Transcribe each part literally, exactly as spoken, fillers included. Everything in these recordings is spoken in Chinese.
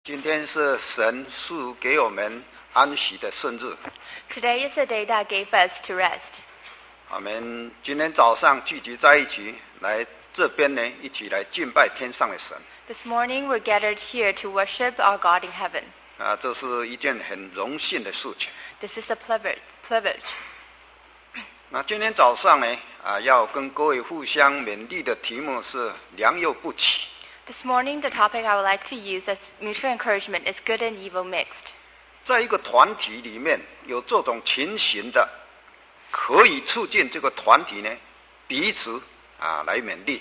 今天是神赐给我们安息的圣日。 Today is the day that gave us to rest. 我们今天早上聚集在一起，来这边呢，一起来敬拜天上的神。 This morning we're gathered here to worship our God in heaven. 啊，这是一件很荣幸的事情。 This is a privilege. privilege. 那今天早上呢，啊，要跟各位互相勉励的题目是良莠不齐。 This morning the topic I would like to use as mutual encouragement is good and evil mixed. 在一个团体里面有这种情形的，可以促进这个团体呢彼此啊来勉励。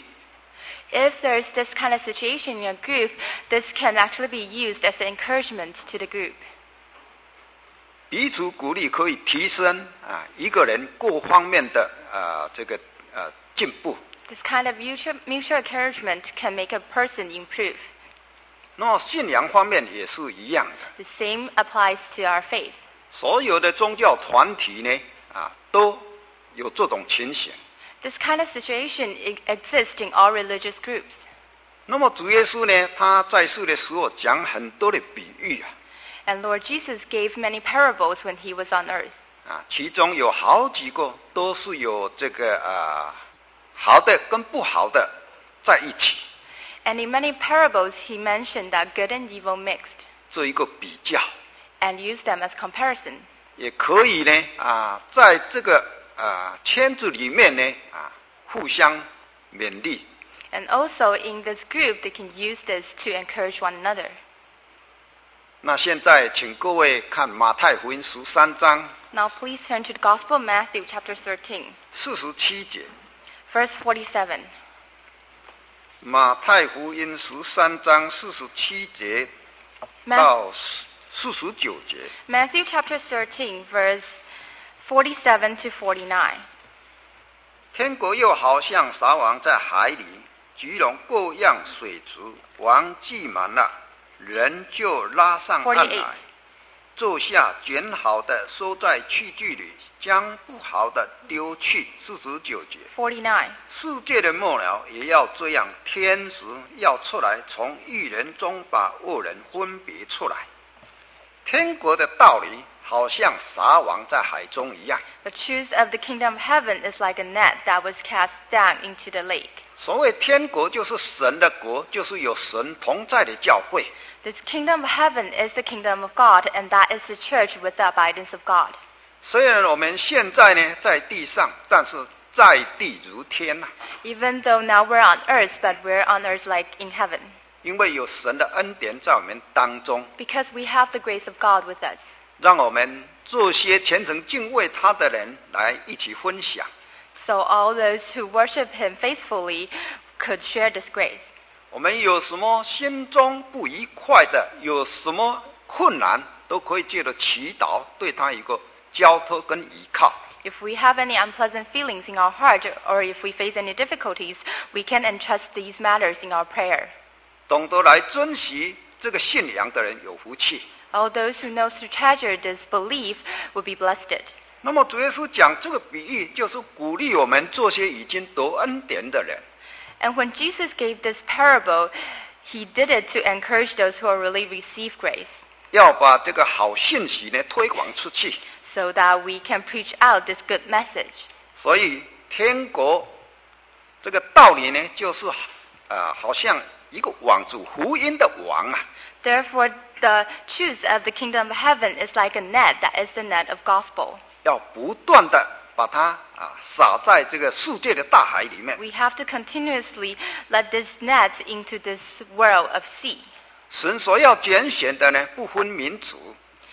If there's this kind of situation in a group, this can actually be used as an encouragement to the group. 彼此鼓励可以提升啊一个人各方面的啊这个呃进步。 This kind of mutual, mutual encouragement can make a person improve. 那么信仰方面也是一样的。 The same applies to our faith. 所有的宗教团体呢啊都有这种情形。 This kind of situation exists in all religious groups. 那么主耶稣呢，他在世的时候讲很多的比喻啊。 And Lord Jesus gave many parables when he was on earth. 啊，其中有好几个都是有这个啊好的跟不好的在一起。 And in many parables he mentioned that good and evil mixed. 这一个比较。 And used them as comparison. 也可以呢啊，在这个啊圈子里面呢啊互相勉励。 And also in this group they can use this to encourage one another. 那现在请各位看马太福音十三章。 Now please turn to the Gospel of Matthew chapter thirteen. 四十七节。 Verse forty-seven. 马太福音十三章四十七节到四十九节。 Matthew chapter thirteen, verse forty-seven to forty-nine. 天国又好像撒网在海里，聚拢各样水族，网系满了，人就拉上岸来，坐下卷好的收在器具里，将不好的丢去。四十九节。 forty-nine. 世界的末了也要这样，天使要出来，从义人中把恶人分别出来。天国的道理好像撒网在海中一样。 The truth of the kingdom of heaven is like a net that was cast down into the lake. 所谓天国就是神的国，就是有神同在的教会。 This kingdom of heaven is the kingdom of God, and that is the church with the abidance of God. 虽然我们现在呢在地上，但是在地如天啊。 Even though now we're on earth, but we're on earth like in heaven. 因为有神的恩典在我们当中。 Because we have the grace of God with us. 让我们做些虔诚敬畏他的人来一起分享。 So all those who worship him faithfully could share this grace. 我们有什么心中不愉快的，有什么困难，都可以借着祈祷对他一个交托跟依靠。 If we have any unpleasant feelings in our heart, or if we face any difficulties, we can entrust these matters in our prayer. 懂得来珍惜这个信仰的人有福气。 All those who know to treasure this belief will be blessed. 那么主耶稣讲这个比喻，就是鼓励我们做些已经得恩典的人。 And when Jesus gave this parable, he did it to encourage those who are really received grace. 要把这个好信息呢推广出去。 So that we can preach out this good message. 所以天国这个道理呢，就是啊、呃，好像一个网子，福音的网啊。 Therefore, the truth of the kingdom of heaven is like a net that is the net of gospel. 要不断的把它啊撒在这个世界的大海里面。 We have to continuously let this net into this world of sea. 神所要拣选的呢，不分民族。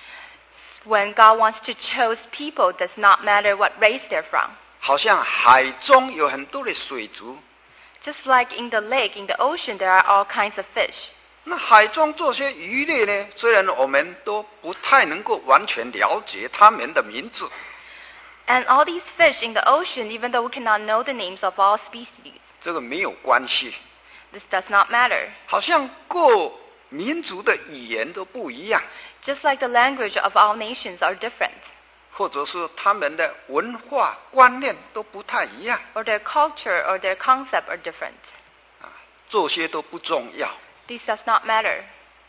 When God wants to choose people, does not matter what race they're from. 好像海中有很多的水族。 Just like in the lake, in the ocean, there are all kinds of fish. 那海中这些鱼类呢，虽然我们都不太能够完全了解它们的名字。 And all these fish in the ocean, even though we cannot know the names of all species. 这个没有关系。 This does not matter. 好像各民族的语言都不一样。 Just like the language of all nations are different. 或者是他们的文化观念都不太一样。 Or their culture or their concept are different. 啊，这些都不重要。 This does not matter.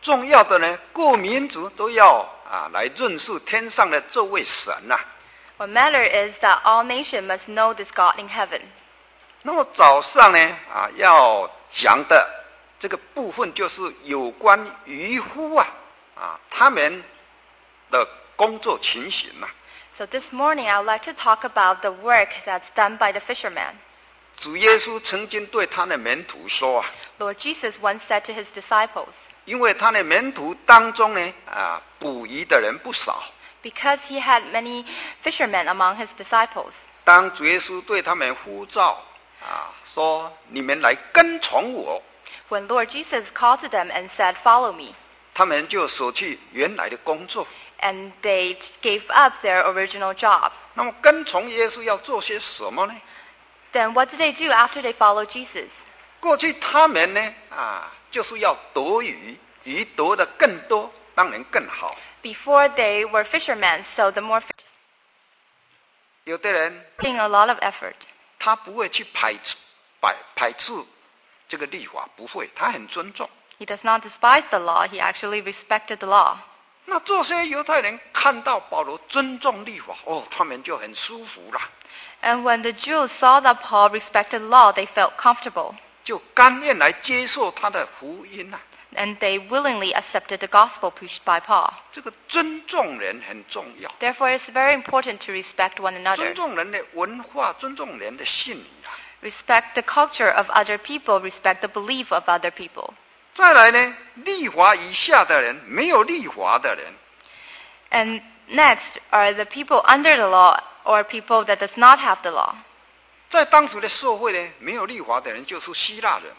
重要的呢，各民族都要啊来认识天上的这位神呐、啊。 What matter is that all nations must know this God in heaven. 那么早上呢，啊，要讲的这个部分就是有关渔夫啊，啊，他们的工作情形呐、啊。 So this morning I would like to talk about the work that's done by the fisherman. 主耶稣曾经对他的门徒说啊 Lord Jesus once said to his disciples, 因为他的门徒当中呢，啊，捕鱼的人不少。 because he had many fishermen among his disciples. 当主耶稣对他们呼召啊，说你们来跟从我， When Lord Jesus called to them and said, follow me, 他们就舍弃原来的工作。 and they gave up their original job. 那么跟从耶稣要做些什么呢？ Then what did they do after they followed Jesus? 过去他们呢，啊，就是要得鱼，鱼得的更多，当然更好。 Before they were fishermen, so the more fish, 有的人 putting a lot of effort. 他不会去排斥排排斥这个律法，不会，他很尊重。 He does not despise the law, he actually respected the law. 那这些犹太人看到保罗尊重律法，哦，他们就很舒服了， And when the Jews saw that Paul respected law, they felt comfortable, 就甘愿来接受他的福音呐、啊。 and they willingly accepted the gospel preached by Paul. 这个尊重人很重要， Therefore, it's very important to respect one 尊 another, 重人的文化，尊重人的信仰啊。 respect the culture of other people, respect the belief of other people. 再来呢，律法以下的人，没有律法的人， And next are the people under the law or people that does not have the law. 在当时的社会呢，没有律法的人就是希腊人。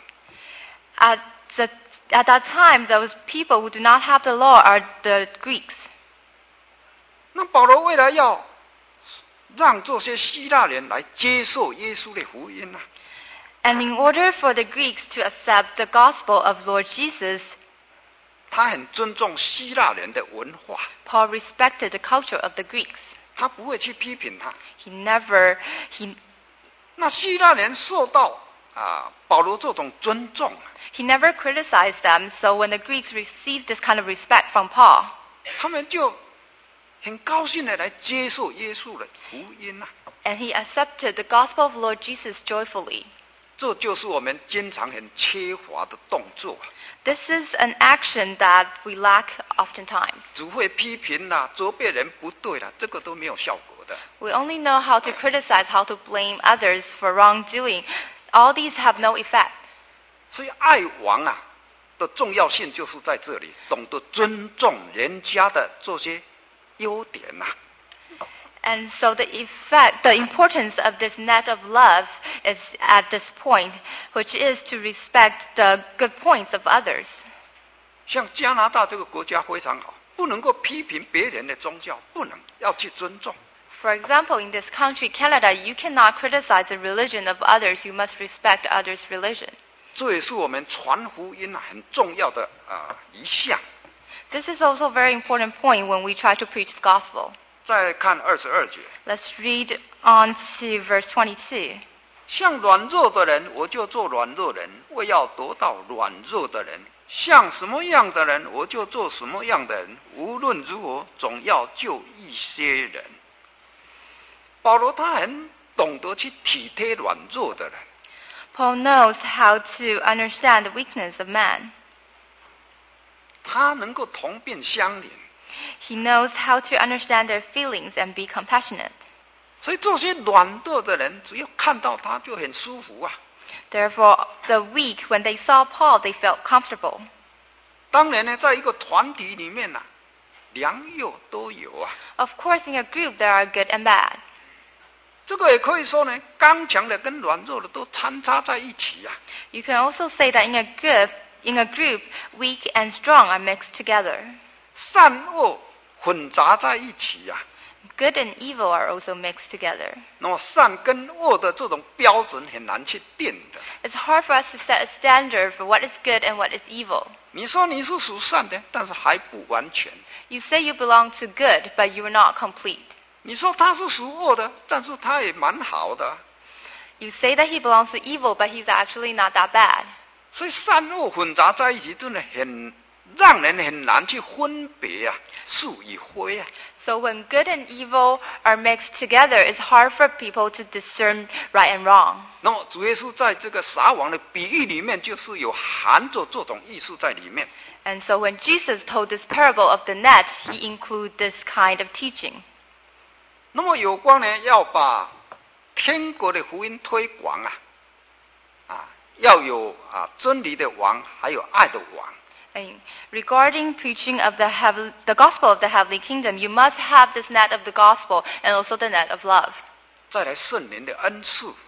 At, the, at that time, those people who do not have the law are the Greeks. 那保罗为了要让这些希腊人来接受耶稣的福音啊， And in order for the Greeks to accept the gospel of Lord Jesus, 他很尊重希腊人的文化， Paul respected the culture of the Greeks. 他不会去批评他。 He never, he, 那希腊人受到啊保罗这种尊重啊， he never criticized them. So when the Greeks received this kind of respect from Paul, 他们就很高兴的来接受耶稣的福音啊。 and he accepted the gospel of Lord Jesus joyfully. 这就是我们经常很缺乏的动作啊， This is an action that we lack oftentimes. 只会批评啦、责备人不对啦，这个都没有效果的。 We only know how to criticize, how to blame others for wrongdoing. All these have no effect. 所以爱王啊的重要性就是在这里，懂得尊重人家的这些优点呐、啊。 And so the effect, the importance of this net of love is at this point, which is to respect the good points of others. 像加拿大这个国家非常好，不能够批评别人的宗教，不能，要去尊重。 For example, in this country, Canada, you cannot criticize the religion of others. You must respect others' religion. 这也是我们传福音啊很重要的啊、呃、一项。 This is also a very important point when we try to preach the gospel. 再看二十二节， Let's read on to verse twenty-two. 像软弱的人，我就做软弱人，为要得到软弱的人；像什么样的人，我就做什么样的人。无论如何，总要救一些人。保罗他很懂得去体贴软弱的人， Paul knows how to understand the weakness of man. 他能够同病相怜。 He knows how to understand their feelings and be compassionate. 所以这些软弱的人，只要看到他就很舒服啊。 Therefore, the weak, when they saw Paul, they felt comfortable. 当然呢，在一个团体里面呢、啊，良莠都有啊。 Of course, in a group, there are good and bad. 这个也可以说呢，刚强的跟软弱的都掺杂在一起啊。 You can also say that in a group, in a group, weak and strong are mixed together. 善恶混杂在一起啊。 Good and evil are also mixed together. 那么善跟恶的这种标准很难去定的。 It's hard for us to set a standard for what is good and what is evil. 你说你是属善的，但是还不完全； You say you belong to good, but you are not complete. 你说他是属恶的，但是他也蛮好的。 You say that he belongs to evil, but he's actually not that bad. 所以善恶混杂在一起，真的很让人很难去分别啊是与非啊。 So when good and evil are mixed together, it's hard for people to discern right and wrong. 那么主耶稣在这个撒网的比喻里面，就是有含着这种意思在里面。 And so when Jesus told this parable of the net, he included this kind of teaching. 那么有关呢，要把天国的福音推广啊，啊，要有啊真理的王，还有爱的王。 And regarding preaching of the, heaven, the gospel of the heavenly kingdom, you must have this net of the gospel and also the net of love. 再来圣灵的恩赐。